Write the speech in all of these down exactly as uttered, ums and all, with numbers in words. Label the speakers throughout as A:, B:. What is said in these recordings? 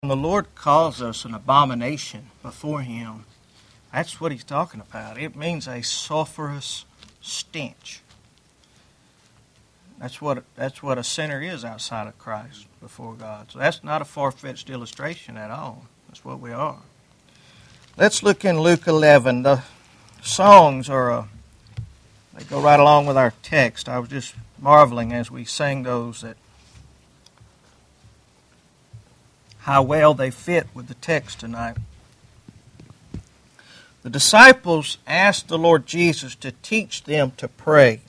A: When the Lord calls us an abomination before Him, that's what He's talking about. It means a sulfurous stench. That's what that's what a sinner is outside of Christ before God. So that's not a far-fetched illustration at all. That's what we are. Let's look in Luke eleven. The songs are a, they go right along with our text. I was just marveling as we sang those that how well they fit with the text tonight. The disciples asked the Lord Jesus to teach them to pray.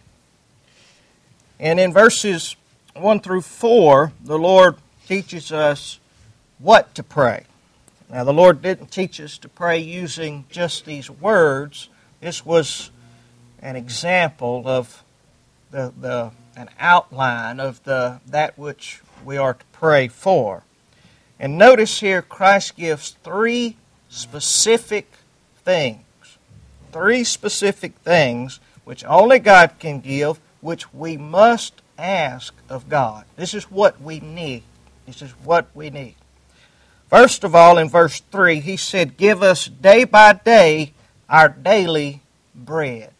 A: And in verses one through four, the Lord teaches us what to pray. Now, the Lord didn't teach us to pray using just these words. This was an example of the, the an outline of the that which we are to pray for. And notice here, Christ gives three specific things. Three specific things which only God can give, which we must ask of God. This is what we need. This is what we need. First of all, in verse three, He said, "Give us day by day our daily bread."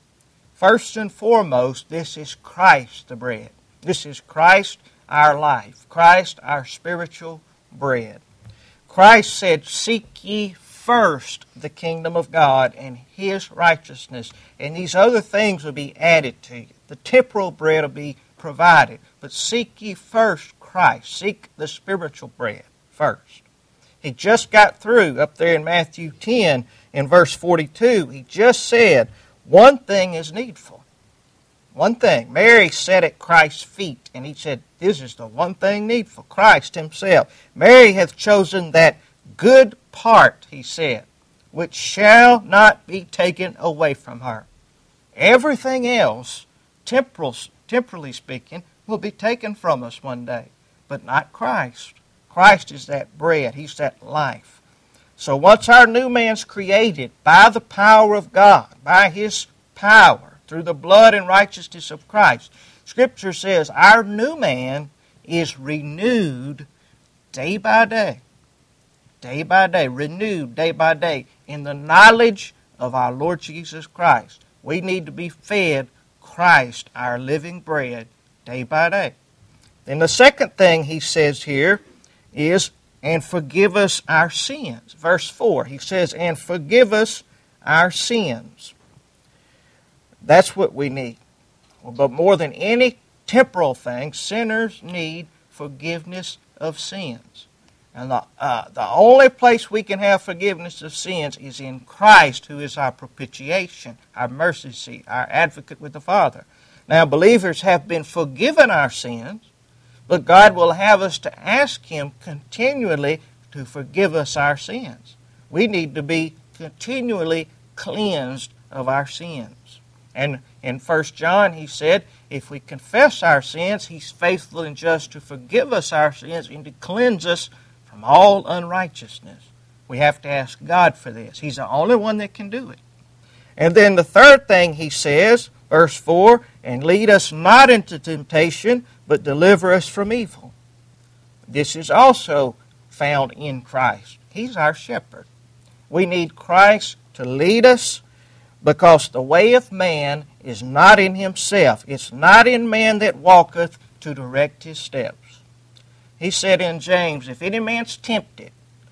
A: First and foremost, this is Christ the bread. This is Christ our life. Christ our spiritual bread. Christ said, "Seek ye first the kingdom of God and His righteousness, and these other things will be added to you." The temporal bread will be provided, but seek ye first Christ. Seek the spiritual bread first. He just got through up there in Matthew ten in verse forty-two. He just said, one thing is needful. One thing. Mary sat at Christ's feet, and He said, this is the one thing needful, Christ Himself. Mary hath chosen that good part, He said, which shall not be taken away from her. Everything else, temporal, temporally speaking, will be taken from us one day, but not Christ. Christ is that bread. He's that life. So once our new man's created by the power of God, by His power, through the blood and righteousness of Christ, Scripture says our new man is renewed day by day. Day by day. Renewed day by day in the knowledge of our Lord Jesus Christ. We need to be fed Christ, our living bread, day by day. Then the second thing He says here is, "And forgive us our sins." Verse four, He says, "And forgive us our sins." That's what we need. But more than any temporal thing, sinners need forgiveness of sins. And the, uh, the only place we can have forgiveness of sins is in Christ, who is our propitiation, our mercy seat, our advocate with the Father. Now, believers have been forgiven our sins, but God will have us to ask Him continually to forgive us our sins. We need to be continually cleansed of our sins. And in First John, He said, if we confess our sins, He's faithful and just to forgive us our sins and to cleanse us from all unrighteousness. We have to ask God for this. He's the only one that can do it. And then the third thing He says, verse four, "And lead us not into temptation, but deliver us from evil." This is also found in Christ. He's our shepherd. We need Christ to lead us, because the way of man is not in himself. It's not in man that walketh to direct his steps. He said in James, "If any man's tempted,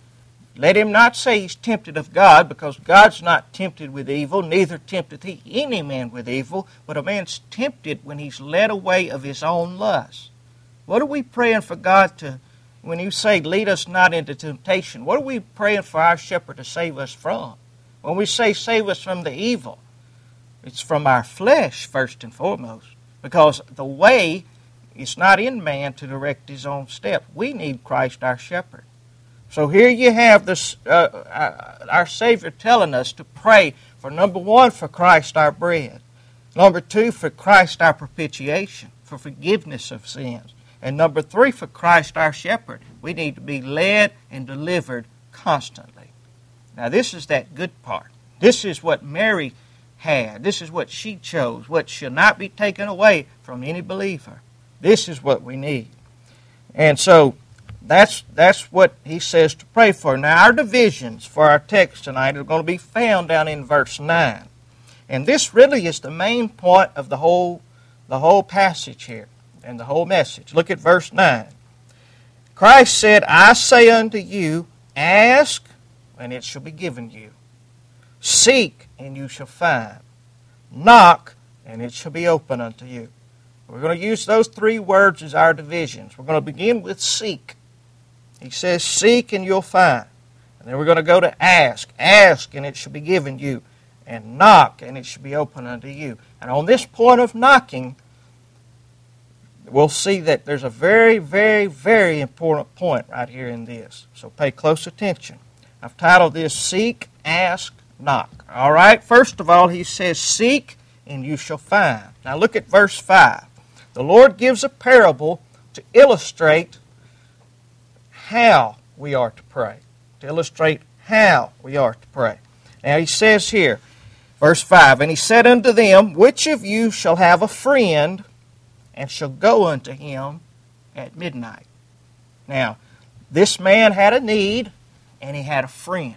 A: let him not say he's tempted of God, because God's not tempted with evil, neither tempteth He any man with evil, but a man's tempted when he's led away of his own lust." What are we praying for God to, when you say, "Lead us not into temptation," what are we praying for our shepherd to save us from? When we say save us from the evil, it's from our flesh first and foremost, because the way is not in man to direct his own step. We need Christ our shepherd. So here you have this, uh, our Savior telling us to pray for, number one, for Christ our bread. Number two, for Christ our propitiation, for forgiveness of sins. And number three, for Christ our shepherd. We need to be led and delivered constantly. Now this is that good part. This is what Mary had. This is what she chose, what shall not be taken away from any believer. This is what we need. And so that's, that's what he says to pray for. Now, our divisions for our text tonight are going to be found down in verse nine. And this really is the main point of the whole, the whole passage here and the whole message. Look at verse nine. Christ said, I say unto you, ask, and it shall be given you. Seek, and you shall find. Knock, and it shall be open unto you. We're going to use those three words as our divisions. We're going to begin with seek. He says, seek, and you'll find. And then we're going to go to ask. Ask, and it shall be given you. And knock, and it shall be open unto you. And on this point of knocking, we'll see that there's a very, very, very important point right here in this. So pay close attention. I've titled this, Seek, Ask, Knock. All right, first of all, he says, seek, and you shall find. Now look at verse five. The Lord gives a parable to illustrate how we are to pray. To illustrate how we are to pray. Now he says here, verse five, and he said unto them, which of you shall have a friend, and shall go unto him at midnight? Now, this man had a need, and he had a friend.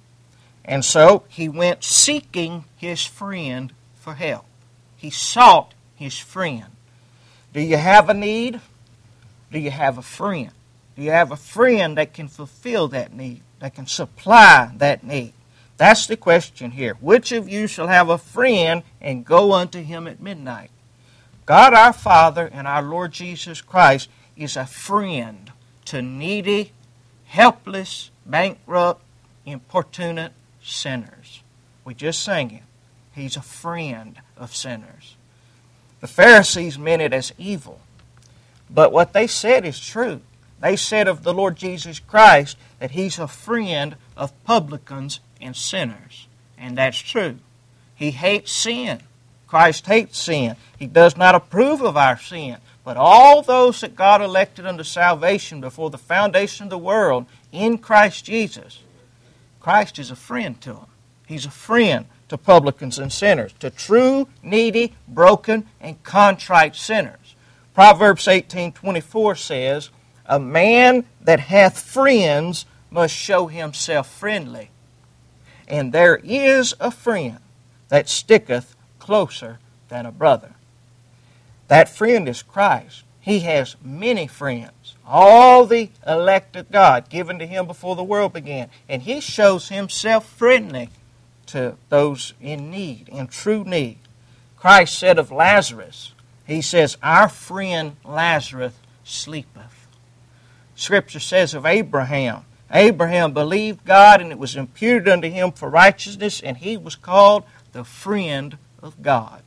A: And so he went seeking his friend for help. He sought his friend. Do you have a need? Do you have a friend? Do you have a friend that can fulfill that need, that can supply that need? That's the question here. Which of you shall have a friend and go unto him at midnight? God our Father and our Lord Jesus Christ is a friend to needy, helpless, bankrupt, importunate sinners. We just sang it. He's a friend of sinners. The Pharisees meant it as evil. But what they said is true. They said of the Lord Jesus Christ that He's a friend of publicans and sinners. And that's true. He hates sin. Christ hates sin. He does not approve of our sin. But all those that God elected unto salvation before the foundation of the world in Christ Jesus, Christ is a friend to them. He's a friend to publicans and sinners, to true, needy, broken, and contrite sinners. Proverbs eighteen twenty-four says, a man that hath friends must show himself friendly. And there is a friend that sticketh closer than a brother. That friend is Christ. He has many friends. All the elect of God given to Him before the world began. And He shows Himself friendly to those in need, in true need. Christ said of Lazarus, He says, our friend Lazarus sleepeth. Scripture says of Abraham, Abraham believed God, and it was imputed unto him for righteousness, and he was called the friend of God.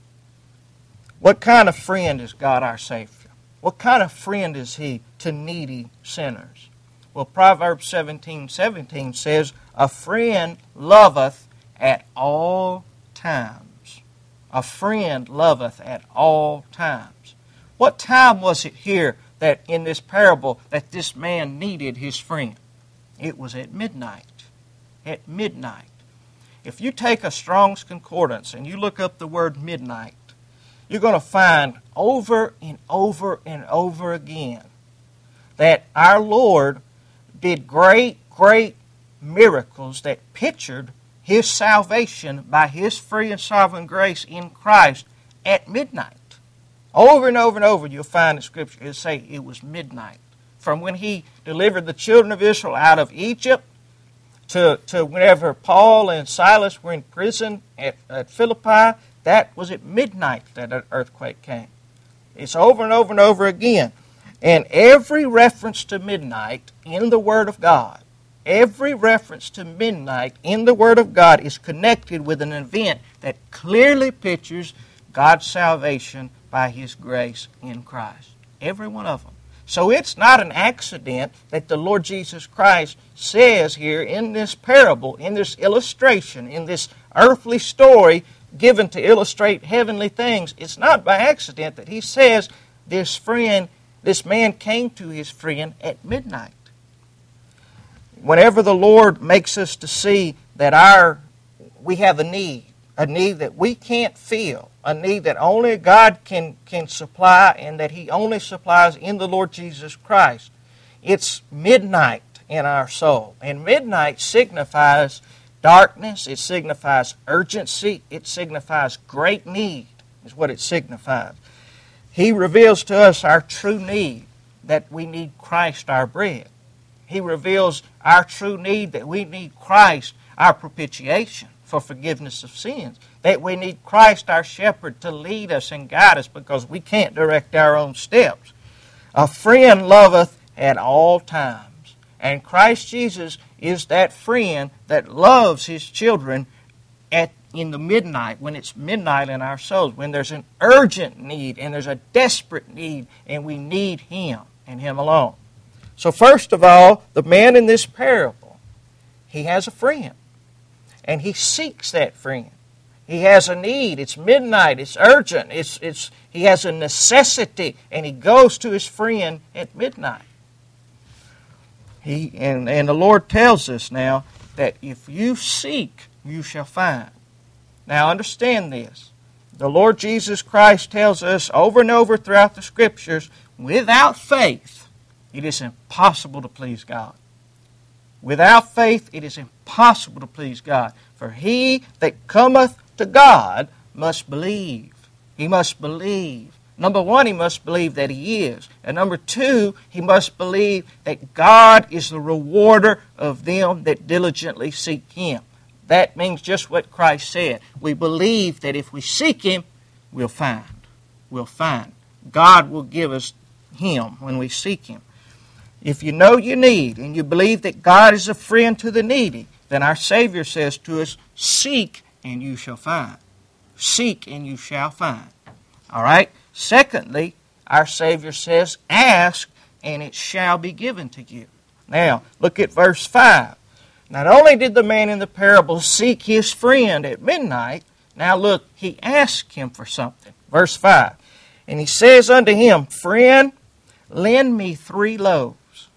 A: What kind of friend is God our Savior? What kind of friend is He to needy sinners? Well, Proverbs seventeen seventeen says, a friend loveth at all times. A friend loveth at all times. What time was it here that in this parable that this man needed his friend? It was at midnight. At midnight. If you take a Strong's Concordance and you look up the word midnight, you're going to find over and over and over again that our Lord did great, great miracles that pictured His salvation by His free and sovereign grace in Christ at midnight. Over and over and over you'll find in Scripture it'll say it was midnight. From when He delivered the children of Israel out of Egypt to, to whenever Paul and Silas were in prison at, at Philippi, that was at midnight that an earthquake came. It's over and over and over again. And every reference to midnight in the Word of God, every reference to midnight in the Word of God is connected with an event that clearly pictures God's salvation by His grace in Christ. Every one of them. So it's not an accident that the Lord Jesus Christ says here in this parable, in this illustration, in this earthly story given to illustrate heavenly things. It's not by accident that He says this friend, this man came to his friend at midnight. Whenever the Lord makes us to see that our we have a need, a need that we can't feel, a need that only God can, can supply and that He only supplies in the Lord Jesus Christ, it's midnight in our soul. And midnight signifies darkness, it signifies urgency, it signifies great need, is what it signifies. He reveals to us our true need, that we need Christ our bread. He reveals our true need, that we need Christ our propitiation for forgiveness of sins. That we need Christ our shepherd to lead us and guide us because we can't direct our own steps. A friend loveth at all times. And Christ Jesus is that friend that loves His children at in the midnight, when it's midnight in our souls, when there's an urgent need and there's a desperate need and we need Him and Him alone. So first of all, the man in this parable, he has a friend. And he seeks that friend. He has a need. It's midnight. It's urgent. It's, it's, he has a necessity. And he goes to his friend at midnight. He, and, and the Lord tells us now that if you seek, you shall find. Now understand this. The Lord Jesus Christ tells us over and over throughout the Scriptures, without faith, it is impossible to please God. Without faith, it is impossible to please God. For he that cometh to God must believe. He must believe. Number one, he must believe that He is. And number two, he must believe that God is the rewarder of them that diligently seek Him. That means just what Christ said. We believe that if we seek Him, we'll find. We'll find. God will give us Him when we seek Him. If you know you need and you believe that God is a friend to the needy, then our Savior says to us, seek and you shall find. Seek and you shall find. All right? Secondly, our Savior says, ask and it shall be given to you. Now, look at verse five. Not only did the man in the parable seek his friend at midnight, now look, he asked him for something. Verse five. And he says unto him, friend, lend me three loaves.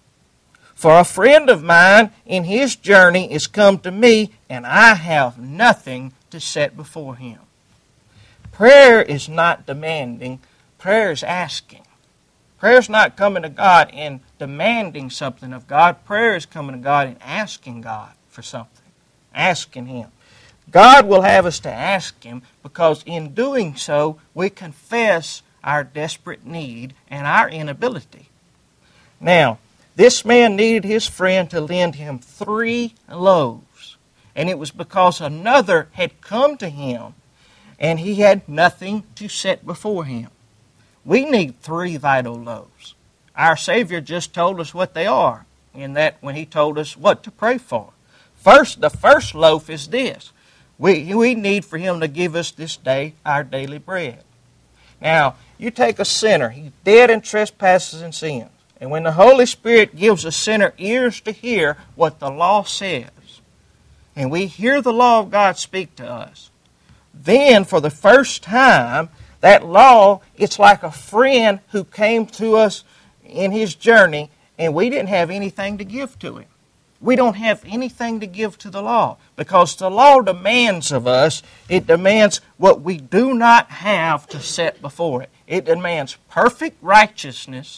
A: For a friend of mine in his journey is come to me, and I have nothing to set before him. Prayer is not demanding. Prayer is asking. Prayer is not coming to God and demanding something of God. Prayer is coming to God and asking God for something. Asking Him. God will have us to ask Him because in doing so, we confess our desperate need and our inability. Now, this man needed his friend to lend him three loaves. And it was because another had come to him and he had nothing to set before him. We need three vital loaves. Our Savior just told us what they are in that when He told us what to pray for. First, the first loaf is this. We, we need for Him to give us this day our daily bread. Now, you take a sinner. He's dead in trespasses and sins. And when the Holy Spirit gives a sinner ears to hear what the law says, and we hear the law of God speak to us, then for the first time, that law, it's like a friend who came to us in his journey, and we didn't have anything to give to him. We don't have anything to give to the law, because the law demands of us, it demands what we do not have to set before it. It demands perfect righteousness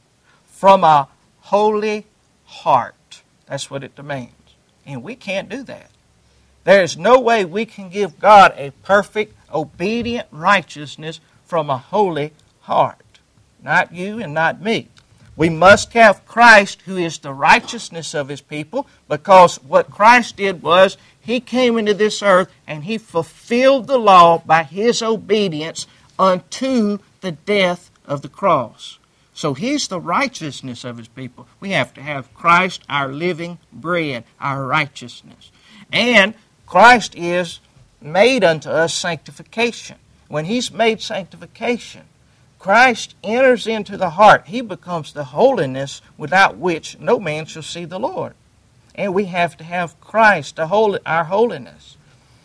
A: from a holy heart. That's what it demands. And we can't do that. There is no way we can give God a perfect, obedient righteousness from a holy heart. Not you and not me. We must have Christ, who is the righteousness of His people, because what Christ did was He came into this earth and He fulfilled the law by His obedience unto the death of the cross. So He's the righteousness of His people. We have to have Christ, our living bread, our righteousness. And Christ is made unto us sanctification. When He's made sanctification, Christ enters into the heart. He becomes the holiness without which no man shall see the Lord. And we have to have Christ, our holiness.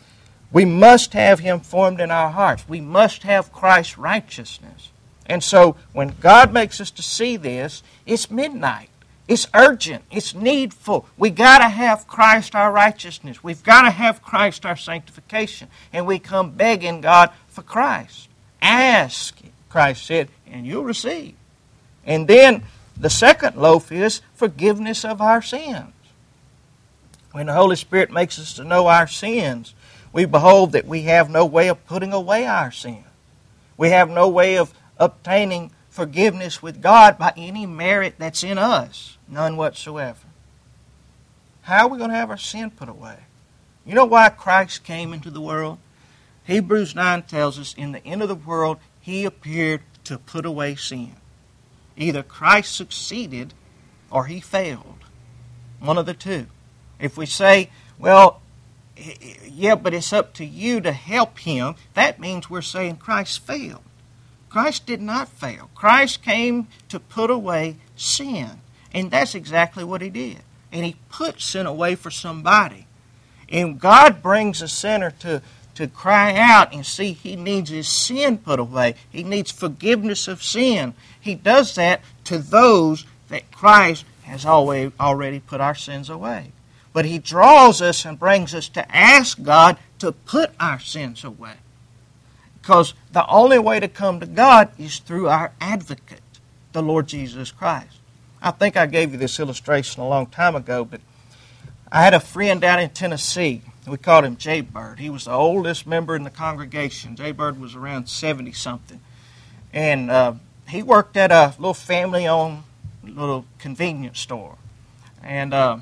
A: We must have Him formed in our hearts. We must have Christ's righteousness. And so when God makes us to see this, it's midnight. It's urgent. It's needful. We got to have Christ our righteousness. We've got to have Christ our sanctification. And we come begging God for Christ. Ask, Christ said, and you'll receive. And then The second loaf is forgiveness of our sins. When the Holy Spirit makes us to know our sins, we behold that we have no way of putting away our sin. We have no way of obtaining forgiveness with God by any merit that's in us. None whatsoever. How are we going to have our sin put away? You know why Christ came into the world? Hebrews nine tells us in the end of the world, He appeared to put away sin. Either Christ succeeded or He failed. One of the two. If we say, well, yeah, but it's up to you to help Him, that means we're saying Christ failed. Christ did not fail. Christ came to put away sin. And that's exactly what He did. And He put sin away for somebody. And God brings a sinner to, to cry out and see he needs his sin put away. He needs forgiveness of sin. He does that to those that Christ has always, already put our sins away. But He draws us and brings us to ask God to put our sins away. Because the only way to come to God is through our advocate, the Lord Jesus Christ. I think I gave you this illustration a long time ago, but I had a friend down in Tennessee. We called him Jay Bird. He was the oldest member in the congregation. Jay Bird was around seventy-something. And uh, he worked at a little family-owned little convenience store. And uh,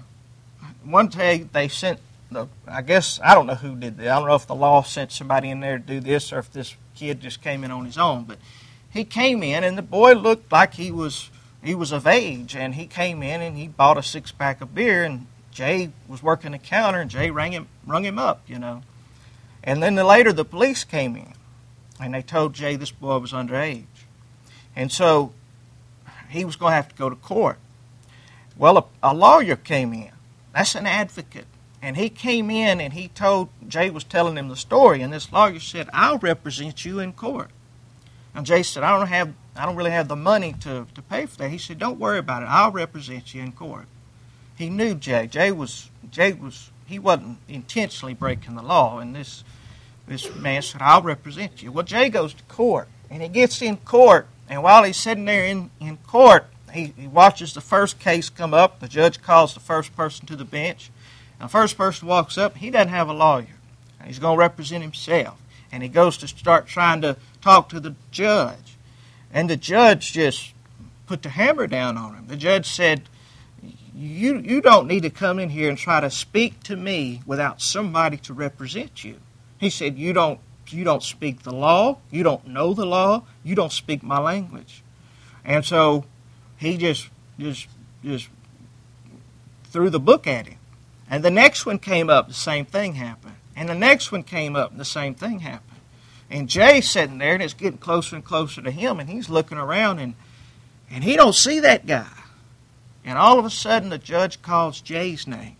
A: one day they sent, the, I guess, I don't know who did that. I don't know if the law sent somebody in there to do this or if this kid just came in on his own. But he came in, and the boy looked like he was he was of age. And he came in, and he bought a six-pack of beer, and Jay was working the counter, and Jay rang him, rung him up, you know. And then the, later the police came in, and they told Jay this boy was underage. And so he was going to have to go to court. Well, a, a lawyer came in. That's an advocate. And he came in, and he told, Jay was telling him the story, and this lawyer said, I'll represent you in court. And Jay said, I don't have, I don't really have the money to, to pay for that. He said, don't worry about it. I'll represent you in court. He knew Jay. Jay was, Jay was, he wasn't intentionally breaking the law. And this, this man said, I'll represent you. Well, Jay goes to court, and he gets in court. And while he's sitting there in, in court, he, he watches the first case come up. The judge calls the first person to the bench. And the first person walks up. He doesn't have a lawyer. He's going to represent himself. And he goes to start trying to talk to the judge. And the judge just put the hammer down on him. The judge said, You you don't need to come in here and try to speak to me without somebody to represent you. He said, you don't you don't speak the law, you don't know the law, you don't speak my language. And so he just just just threw the book at him. And the next one came up, the same thing happened. And the next one came up, and the same thing happened. And Jay's sitting there, and it's getting closer and closer to him, and he's looking around, and and he don't see that guy. And all of a sudden, the judge calls Jay's name.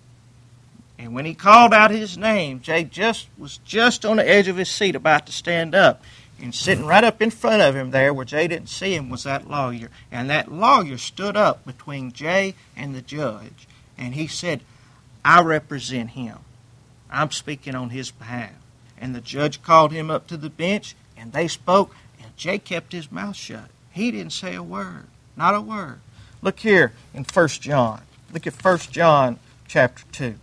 A: And when he called out his name, Jay just was just on the edge of his seat about to stand up. And sitting right up in front of him there, where Jay didn't see him, was that lawyer. And that lawyer stood up between Jay and the judge. And he said, I represent him. I'm speaking on his behalf. And the judge called him up to the bench, and they spoke, and Jay kept his mouth shut. He didn't say a word, not a word. Look here in First John. Look at First John chapter two.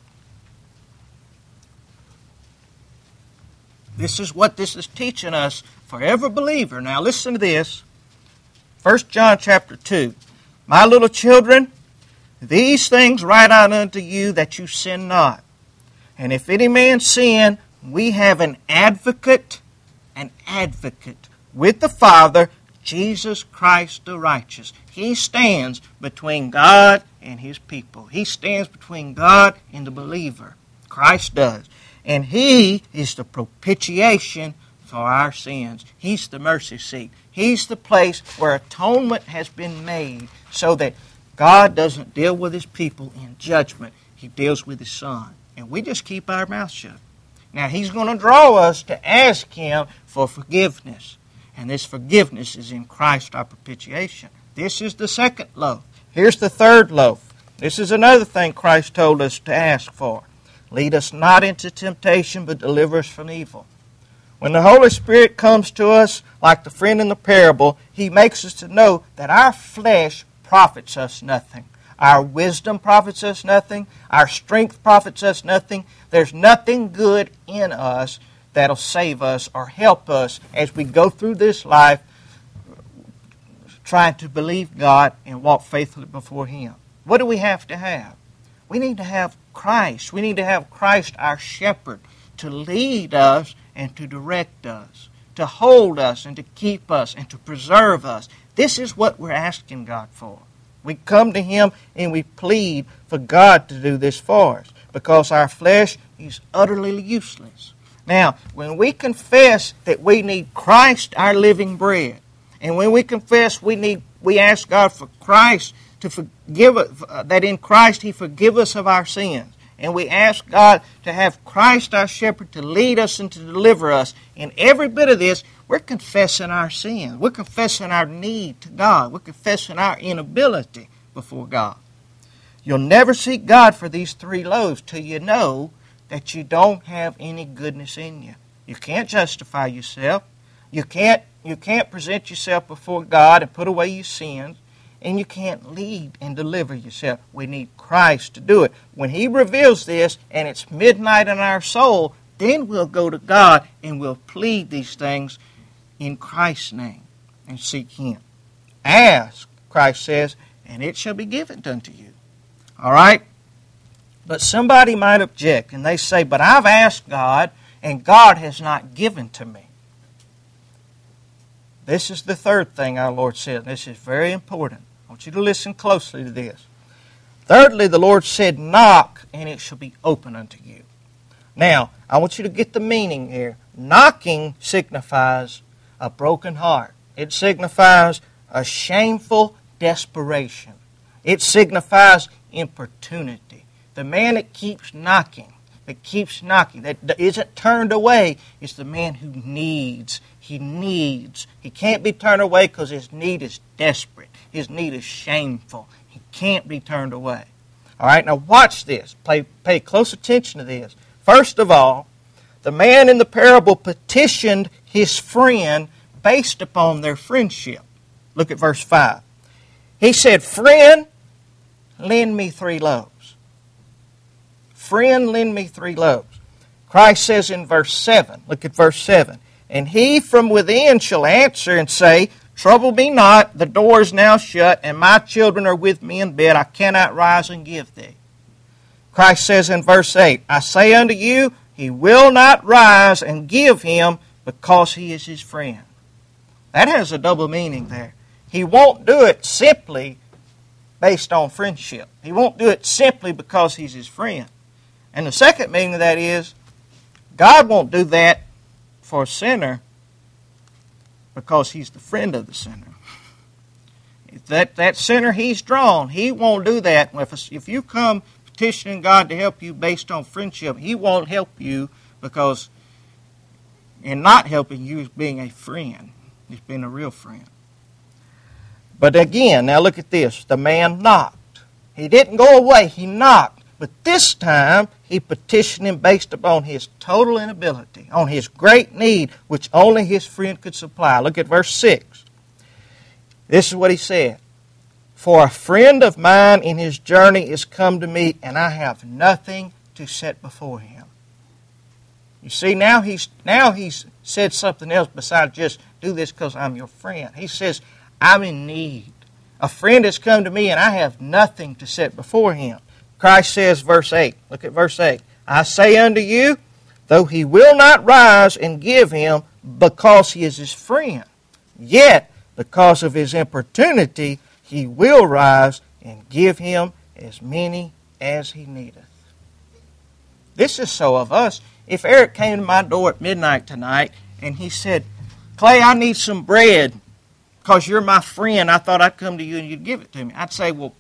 A: This is what this is teaching us for every believer. Now listen to this. First John chapter two. My little children, these things write I unto you that you sin not. And if any man sin, we have an advocate, an advocate with the Father, Jesus Christ the righteous. He stands between God and His people. He stands between God and the believer. Christ does. And He is the propitiation for our sins. He's the mercy seat. He's the place where atonement has been made so that God doesn't deal with His people in judgment. He deals with His Son. And we just keep our mouth shut. Now, He's going to draw us to ask Him for forgiveness. And this forgiveness is in Christ, our propitiation. This is the second loaf. Here's the third loaf. This is another thing Christ told us to ask for. Lead us not into temptation, but deliver us from evil. When the Holy Spirit comes to us, like the friend in the parable, He makes us to know that our flesh profits us nothing. Our wisdom profits us nothing. Our strength profits us nothing. There's nothing good in us that'll save us or help us as we go through this life trying to believe God and walk faithfully before Him. What do we have to have? We need to have Christ. We need to have Christ, our shepherd, to lead us and to direct us, to hold us and to keep us and to preserve us. This is what we're asking God for. We come to Him and we plead for God to do this for us because our flesh is utterly useless. Now, when we confess that we need Christ, our living bread, and when we confess we need, we ask God for Christ to forgive us, that in Christ He forgive us of our sins, and we ask God to have Christ, our shepherd, to lead us and to deliver us. In every bit of this, we're confessing our sins. We're confessing our need to God. We're confessing our inability before God. You'll never seek God for these three loaves till you know that you don't have any goodness in you. You can't justify yourself. You can't, you can't present yourself before God and put away your sins. And you can't lead and deliver yourself. We need Christ to do it. When He reveals this and it's midnight in our soul, then we'll go to God and we'll plead these things in Christ's name and seek Him. Ask, Christ says, and it shall be given unto you. All right? But somebody might object and they say, but I've asked God and God has not given to me. This is the third thing our Lord said. This is very important. I want you to listen closely to this. Thirdly, the Lord said, knock, and it shall be open unto you. Now, I want you to get the meaning here. Knocking signifies a broken heart. It signifies a shameful desperation. It signifies importunity. The man that keeps knocking, that keeps knocking, that isn't turned away, is the man who needs. He needs. He can't be turned away because his need is desperate. His need is shameful. He can't be turned away. All right, now watch this. Pay, pay close attention to this. First of all, the man in the parable petitioned his friend based upon their friendship. Look at verse five. He said, friend, lend me three loaves. Friend, lend me three loaves. Christ says in verse seven, look at verse seven, and he from within shall answer and say, trouble me not, the door is now shut, and my children are with me in bed. I cannot rise and give thee. Christ says in verse eight, I say unto you, he will not rise and give him because he is his friend. That has a double meaning there. He won't do it simply based on friendship. He won't do it simply because he's his friend. And the second meaning of that is, God won't do that for a sinner because he's the friend of the sinner. If that, that sinner he's drawn, he won't do that. If, if you come petitioning God to help you based on friendship, he won't help you because in not helping you is being a friend. He's being a real friend. But again, now look at this. The man knocked. He didn't go away. He knocked. But this time, he petitioned him based upon his total inability, on his great need, which only his friend could supply. Look at verse six. This is what he said. For a friend of mine in his journey is come to me, and I have nothing to set before him. You see, now he's, now he's said something else besides just do this because I'm your friend. He says, I'm in need. A friend has come to me, and I have nothing to set before him. Christ says, verse eight, look at verse eight. I say unto you, though he will not rise and give him because he is his friend, yet because of his importunity he will rise and give him as many as he needeth. This is so of us. If Eric came to my door at midnight tonight and he said, Clay, I need some bread because you're my friend. I thought I'd come to you and you'd give it to me. I'd say, well,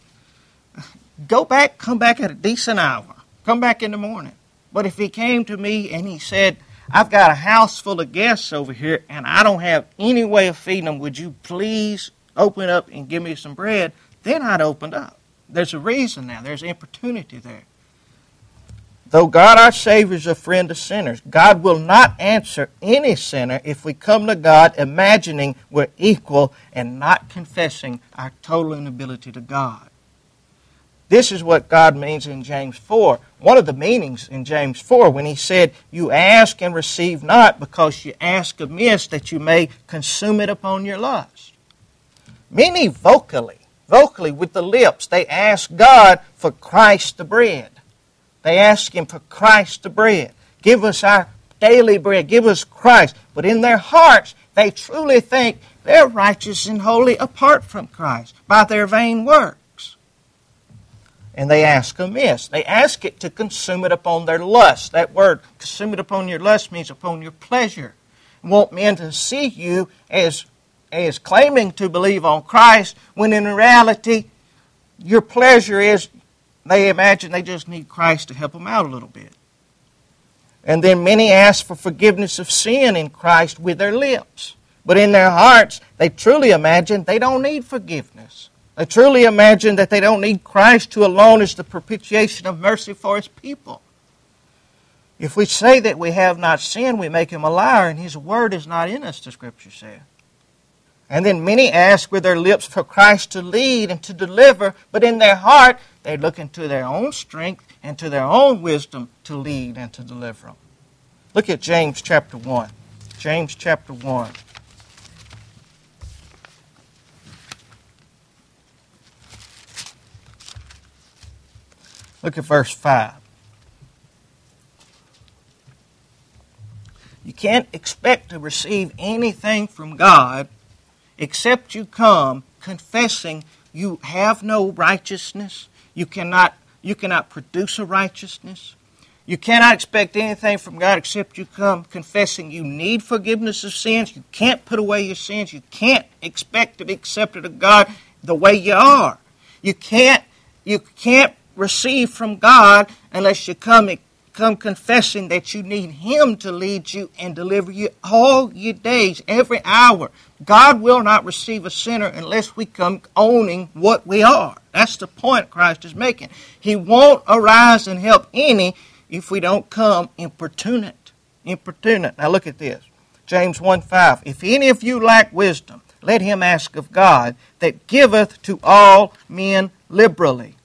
A: go back, come back at a decent hour. Come back in the morning. But if he came to me and he said, I've got a house full of guests over here and I don't have any way of feeding them, would you please open up and give me some bread? Then I'd open up. There's a reason now. There's importunity there. Though God our Savior is a friend of sinners, God will not answer any sinner if we come to God imagining we're equal and not confessing our total inability to God. This is what God means in James four. One of the meanings in James four when he said, you ask and receive not because you ask amiss that you may consume it upon your lust. Many vocally, vocally with the lips, they ask God for Christ the bread. They ask Him for Christ the bread. Give us our daily bread. Give us Christ. But in their hearts, they truly think they're righteous and holy apart from Christ by their vain works. And they ask amiss. They ask it to consume it upon their lust. That word, consume it upon your lust, means upon your pleasure. You want men to see you as, as claiming to believe on Christ, when in reality, your pleasure is they imagine they just need Christ to help them out a little bit. And then many ask for forgiveness of sin in Christ with their lips. But in their hearts, they truly imagine they don't need forgiveness. They truly imagine that they don't need Christ, who alone is the propitiation of mercy for His people. If we say that we have not sinned, we make Him a liar, and His word is not in us, the Scripture says. And then many ask with their lips for Christ to lead and to deliver, but in their heart, they're looking to their own strength and to their own wisdom to lead and to deliver them. Look at James chapter one. James chapter one. Look at verse five. You can't expect to receive anything from God except you come confessing you have no righteousness. You cannot, you cannot produce a righteousness. You cannot expect anything from God except you come confessing you need forgiveness of sins. You can't put away your sins. You can't expect to be accepted of God the way you are. You can't, you can't receive from God unless you come Come confessing that you need Him to lead you and deliver you all your days, every hour. God will not receive a sinner unless we come owning what we are. That's the point Christ is making. He won't arise and help any if we don't come importunate. Importunate. Now look at this. James one five. If any of you lack wisdom, let him ask of God, that giveth to all men liberally.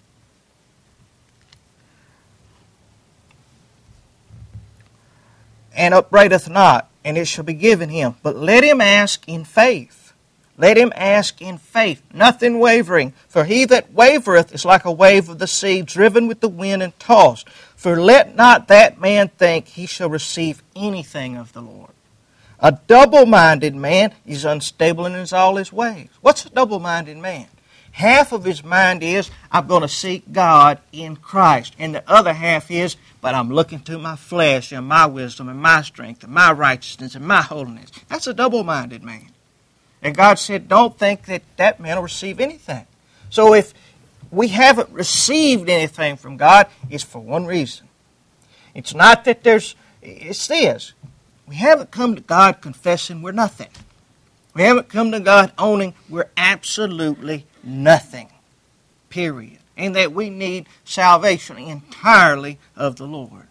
A: And upbraideth not, and it shall be given him. But let him ask in faith. Let him ask in faith, nothing wavering. For he that wavereth is like a wave of the sea, driven with the wind and tossed. For let not that man think he shall receive anything of the Lord. A double-minded man is unstable in his all his ways. What's a double-minded man? Half of his mind is, I'm going to seek God in Christ. And the other half is, but I'm looking to my flesh and my wisdom and my strength and my righteousness and my holiness. That's a double-minded man. And God said, don't think that that man will receive anything. So if we haven't received anything from God, it's for one reason. It's not that there's, it's this. We haven't come to God confessing we're nothing. We haven't come to God owning we're absolutely nothing. Period. And that we need salvation entirely of the Lord.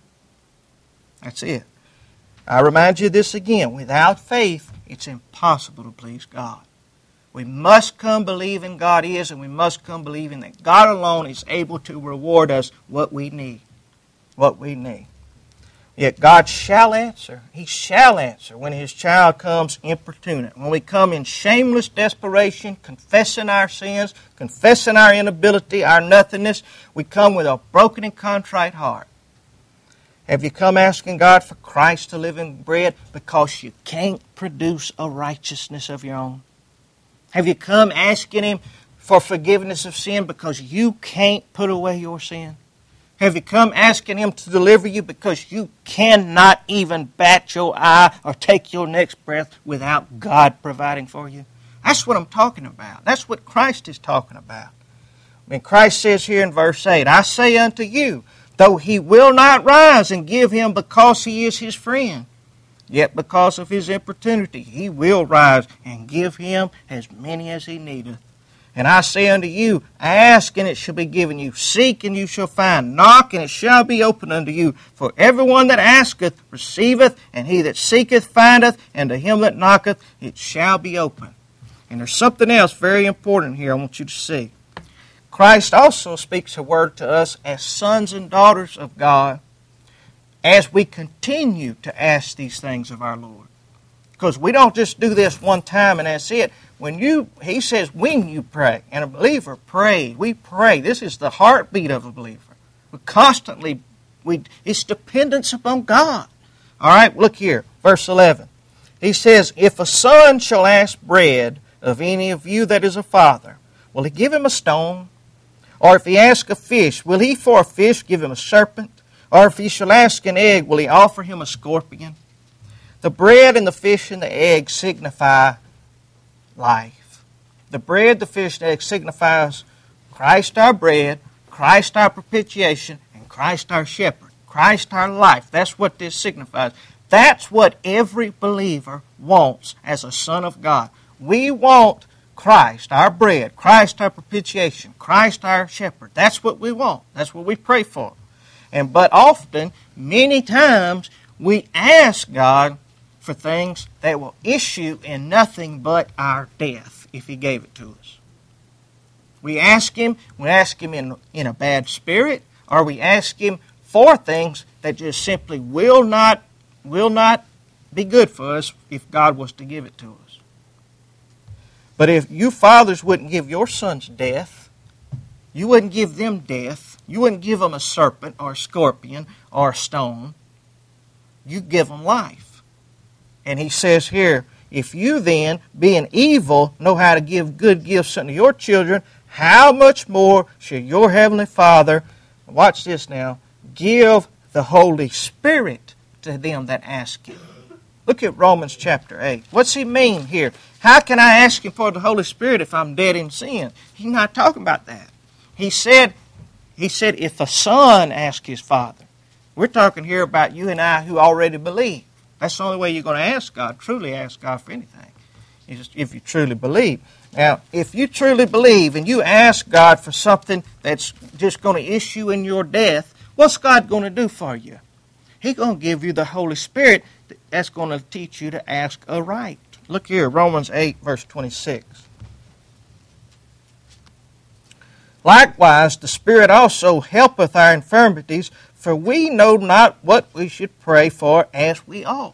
A: That's it. I remind you of this again. Without faith, it's impossible to please God. We must come believing God is, and we must come believing that God alone is able to reward us what we need. What we need. Yet God shall answer. He shall answer when His child comes importunate. When we come in shameless desperation, confessing our sins, confessing our inability, our nothingness, we come with a broken and contrite heart. Have you come asking God for Christ to live in bread because you can't produce a righteousness of your own? Have you come asking Him for forgiveness of sin because you can't put away your sin? Have you come asking Him to deliver you because you cannot even bat your eye or take your next breath without God providing for you? That's what I'm talking about. That's what Christ is talking about. When Christ says here in verse eight, I say unto you, though he will not rise and give him because he is his friend, yet because of his importunity he will rise and give him as many as he needeth. And I say unto you, ask and it shall be given you. Seek and you shall find. Knock and it shall be opened unto you. For everyone that asketh receiveth, and he that seeketh findeth, and to him that knocketh it shall be opened. And there's something else very important here I want you to see. Christ also speaks a word to us as sons and daughters of God as we continue to ask these things of our Lord. Because we don't just do this one time and that's it. When you, he says, when you pray, and a believer prays, we pray. This is the heartbeat of a believer. We constantly, we, it's dependence upon God. All right, look here, verse eleven. He says, if a son shall ask bread of any of you that is a father, will he give him a stone? Or if he ask a fish, will he for a fish give him a serpent? Or if he shall ask an egg, will he offer him a scorpion? The bread and the fish and the egg signify life. The bread, the fish, and the egg signifies Christ our bread, Christ our propitiation, and Christ our shepherd. Christ our life. That's what this signifies. That's what every believer wants as a son of God. We want Christ, our bread, Christ our propitiation, Christ our shepherd. That's what we want. That's what we pray for. And but often, many times, we ask God for things that will issue in nothing but our death if He gave it to us. We ask Him, we ask Him in, in a bad spirit, or we ask Him for things that just simply will not, will not be good for us if God was to give it to us. But if you fathers wouldn't give your sons death, you wouldn't give them death, you wouldn't give them a serpent or a scorpion or a stone, you give them life. And he says here, if you then, being evil, know how to give good gifts unto your children, how much more shall your heavenly Father, watch this now, give the Holy Spirit to them that ask Him. Look at Romans chapter eight. What's he mean here? How can I ask Him for the Holy Spirit if I'm dead in sin? He's not talking about that. He said, he said, if a son asks his father. We're talking here about you and I who already believe. That's the only way you're going to ask God, truly ask God for anything, is if you truly believe. Now, if you truly believe and you ask God for something that's just going to issue in your death, what's God going to do for you? He's going to give you the Holy Spirit that's going to teach you to ask aright. Look here, Romans eight, verse twenty-six. Likewise, the Spirit also helpeth our infirmities, for we know not what we should pray for as we ought.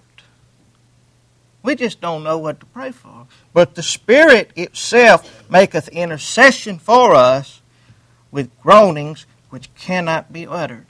A: We just don't know what to pray for. But the Spirit itself maketh intercession for us with groanings which cannot be uttered.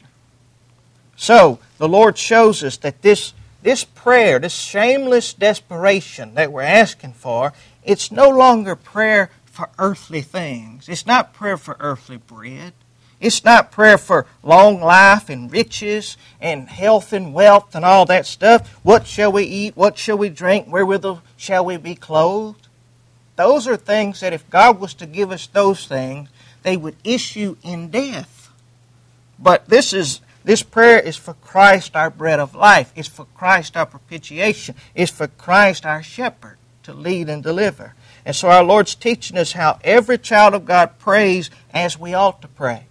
A: So, the Lord shows us that this, this prayer, this shameless desperation that we're asking for, it's no longer prayer for earthly things. It's not prayer for earthly bread. It's not prayer for long life and riches and health and wealth and all that stuff. What shall we eat? What shall we drink? Wherewithal shall we be clothed? Those are things that if God was to give us those things, they would issue in death. But this is this prayer is for Christ, our bread of life. It's for Christ, our propitiation. It's for Christ, our shepherd, to lead and deliver. And so our Lord's teaching us how every child of God prays as we ought to pray.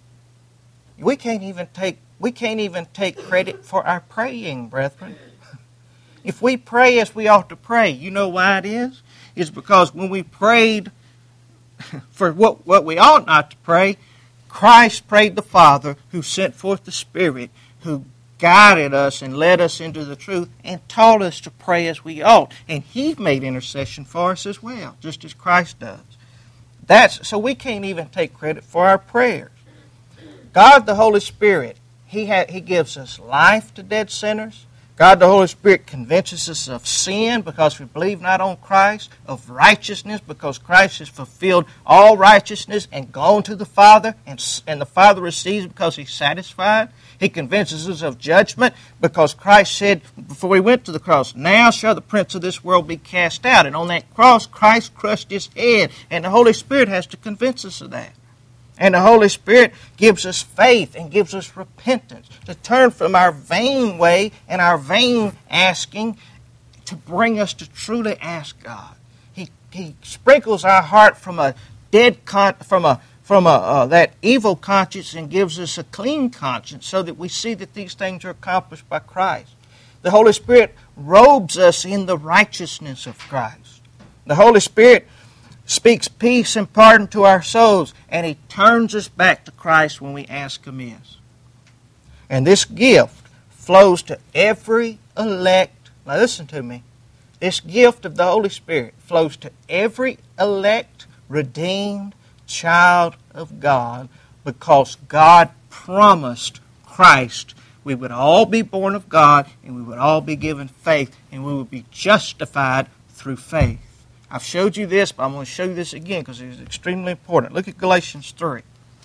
A: We can't even take we can't even take credit for our praying, brethren. If we pray as we ought to pray, you know why it is? It's because when we prayed for what, what we ought not to pray, Christ prayed the Father who sent forth the Spirit, who guided us and led us into the truth and taught us to pray as we ought. And He made intercession for us as well, just as Christ does. That's so we can't even take credit for our prayers. God the Holy Spirit, He ha- He gives us life to dead sinners. God the Holy Spirit convinces us of sin because we believe not on Christ, of righteousness because Christ has fulfilled all righteousness and gone to the Father, and, and the Father receives because He's satisfied. He convinces us of judgment because Christ said before He went to the cross, now shall the prince of this world be cast out. And on that cross, Christ crushed His head, and the Holy Spirit has to convince us of that. And the Holy Spirit gives us faith and gives us repentance to turn from our vain way and our vain asking to bring us to truly ask God. He, he sprinkles our heart from a dead con- from a from a, uh, that evil conscience and gives us a clean conscience so that we see that these things are accomplished by Christ. The Holy Spirit robes us in the righteousness of Christ. The Holy Spirit speaks peace and pardon to our souls, and He turns us back to Christ when we ask amiss. And this gift flows to every elect. Now listen to me. This gift of the Holy Spirit flows to every elect, redeemed child of God, because God promised Christ we would all be born of God, and we would all be given faith, and we would be justified through faith. I've showed you this, but I'm going to show you this again because it is extremely important. Look at Galatians three.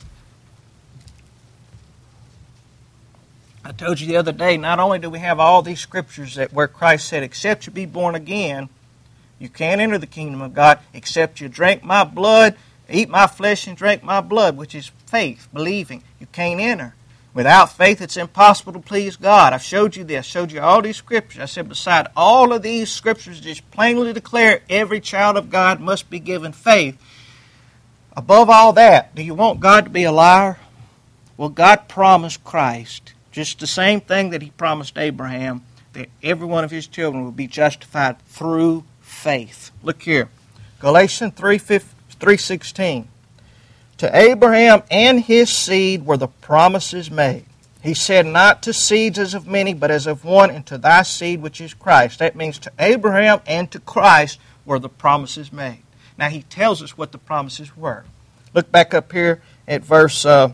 A: I told you the other day, not only do we have all these scriptures that where Christ said, except you be born again, you can't enter the kingdom of God, except you drink my blood, eat my flesh and drink my blood, which is faith, believing. You can't enter. Without faith, it's impossible to please God. I've showed you this. I showed you all these scriptures. I said, beside all of these scriptures, just plainly declare every child of God must be given faith. Above all that, do you want God to be a liar? Well, God promised Christ just the same thing that He promised Abraham, that every one of His children will be justified through faith. Look here. Galatians three sixteen. To Abraham and his seed were the promises made. He said, not to seeds as of many, but as of one, and to thy seed, which is Christ. That means to Abraham and to Christ were the promises made. Now He tells us what the promises were. Look back up here at verse, uh,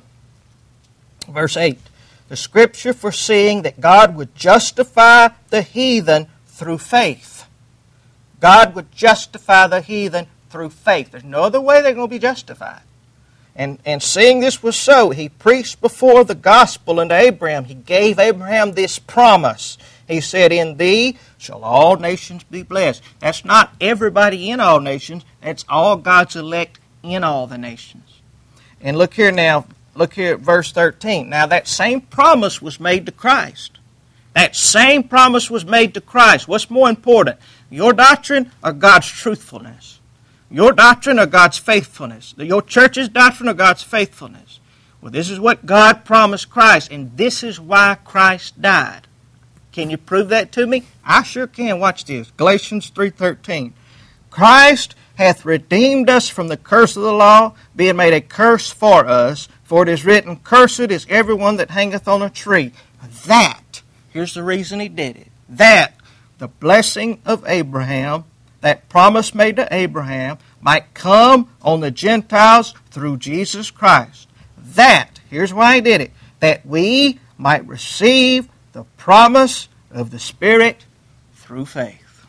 A: verse eight. The Scripture foreseeing that God would justify the heathen through faith. God would justify the heathen through faith. There's no other way they're going to be justified. And, and seeing this was so, He preached before the gospel unto Abraham. He gave Abraham this promise. He said, in thee shall all nations be blessed. That's not everybody in all nations. That's all God's elect in all the nations. And look here now. Look here at verse thirteen. Now that same promise was made to Christ. That same promise was made to Christ. What's more important? Your doctrine or God's truthfulness? Your doctrine or God's faithfulness? Your church's doctrine or God's faithfulness? Well, this is what God promised Christ, and this is why Christ died. Can you prove that to me? I sure can. Watch this. Galatians three thirteen. Christ hath redeemed us from the curse of the law, being made a curse for us. For it is written, cursed is everyone that hangeth on a tree. That, here's the reason He did it. That, the blessing of Abraham, that promise made to Abraham, might come on the Gentiles through Jesus Christ. That, here's why He did it, that we might receive the promise of the Spirit through faith.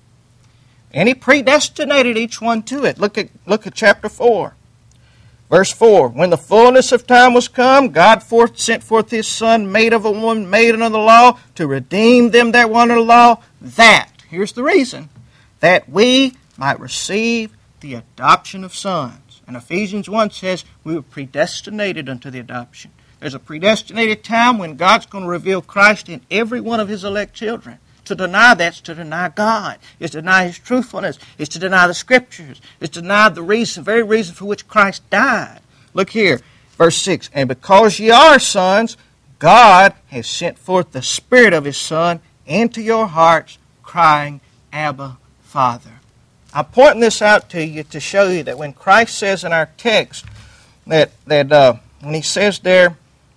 A: And He predestinated each one to it. Look at, look at chapter four. Verse four, when the fullness of time was come, God forth sent forth His Son, made of a woman, made under the law, to redeem them that were under the law, that, here's the reason, that we might receive the adoption of sons. And Ephesians one says we were predestinated unto the adoption. There's a predestinated time when God's going to reveal Christ in every one of His elect children. To deny that's to deny God. It's to deny His truthfulness. It's to deny the Scriptures. It's to deny the reason, very reason for which Christ died. Look here, verse six. And because ye are sons, God has sent forth the Spirit of His Son into your hearts, crying, Abba, Father. I'm pointing this out to you to show you that when Christ says in our text that, that uh, when He says there,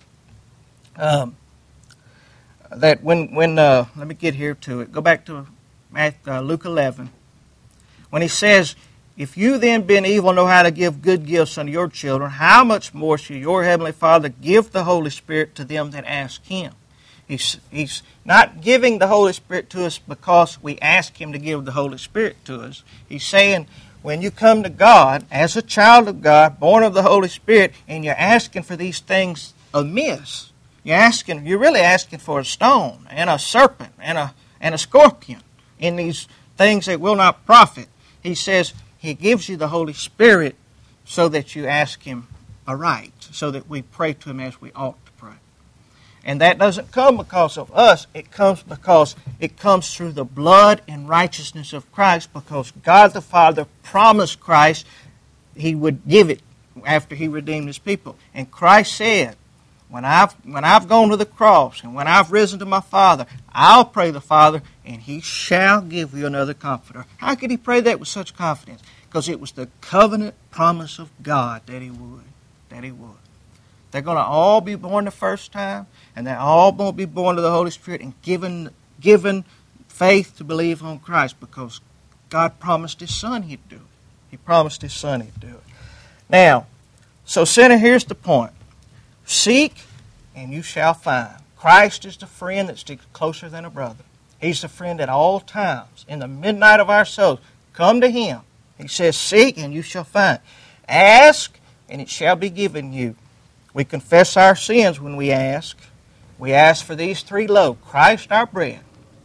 A: um, that when, when uh, let me get here to it. Go back to uh, Luke eleven. When He says, if you then being evil know how to give good gifts unto your children, how much more shall your heavenly Father give the Holy Spirit to them that ask Him? He's, he's not giving the Holy Spirit to us because we ask Him to give the Holy Spirit to us. He's saying when you come to God as a child of God, born of the Holy Spirit, and you're asking for these things amiss, You're asking, you're really asking for a stone and a serpent and a and a scorpion in these things that will not profit. He says He gives you the Holy Spirit so that you ask Him aright, so that we pray to Him as we ought to pray. And that doesn't come because of us. It comes because it comes through the blood and righteousness of Christ, because God the Father promised Christ he would give it after he redeemed his people. And Christ said, when I've, when I've gone to the cross and when I've risen to my Father, I'll pray the Father, and he shall give you another comforter. How could he pray that with such confidence? Because it was the covenant promise of God that he would. That he would. They're going to all be born the first time, and they're all going to be born to the Holy Spirit and given, given faith to believe on Christ, because God promised his Son he'd do it. He promised his Son he'd do it. Now, so sinner, here's the point. Seek, and you shall find. Christ is the friend that sticks closer than a brother. He's the friend at all times. In the midnight of our souls, come to him. He says, seek, and you shall find. Ask, and it shall be given you. We confess our sins when we ask. We ask for these three loaves. Christ our bread.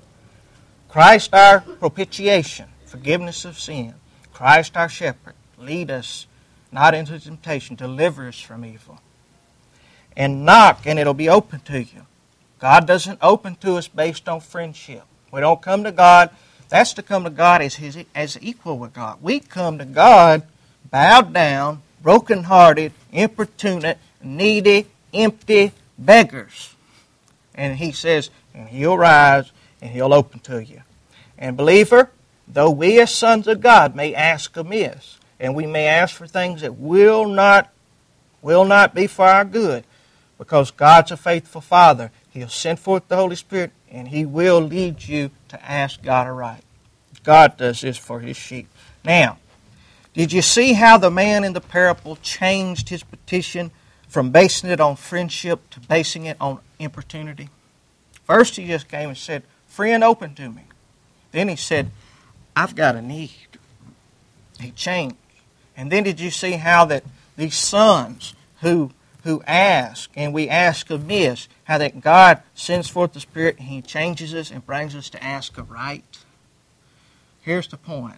A: Christ our propitiation, forgiveness of sin. Christ our shepherd. Lead us not into temptation. Deliver us from evil. And knock, and it'll be open to you. God doesn't open to us based on friendship. We don't come to God. That's to come to God as his, as equal with God. We come to God bowed down, brokenhearted, importunate, needy, empty beggars. And he says, and he'll rise and he'll open to you. And believer, though we as sons of God may ask amiss, and we may ask for things that will not, will not be for our good, because God's a faithful Father, he'll send forth the Holy Spirit, and he will lead you to ask God aright. God does this for his sheep. Now, did you see how the man in the parable changed his petition from basing it on friendship to basing it on importunity? First he just came and said, friend, open to me. Then he said, I've got a need. He changed. And then did you see how that these sons who who ask, and we ask amiss, how that God sends forth the Spirit and he changes us and brings us to ask aright? Here's the point.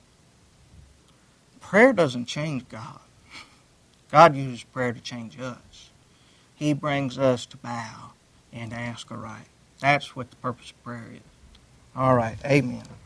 A: Prayer doesn't change God. God uses prayer to change us. He brings us to bow and to ask aright. That's what the purpose of prayer is. All right, amen.